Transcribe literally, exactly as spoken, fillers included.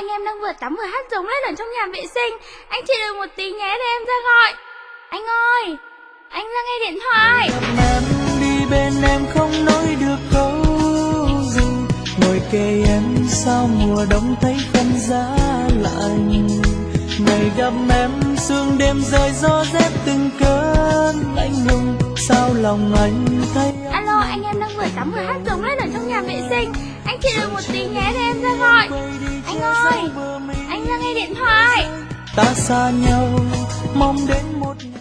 anh em đang vừa tắm vừa hát giống lên ở trong nhà vệ sinh. Anh chị đợi một tí nhé để em ra gọi. Anh ơi, anh ra nghe điện thoại. Em đi bên em không nói được câu gì, ngồi kề em sao mùa đông thấy không giá lạnh. Ngày gặp em sương đêm rơi gió rét từng cơn lạnh lùng, sao lòng anh thấy. Alo, anh em đang vừa tắm vừa hát giống lên ở trong nhà vệ sinh. Anh chị đợi một tí nhé để em ra gọi. Anh ơi, anh ra nghe điện thoại. Ta xa nhau mong đến một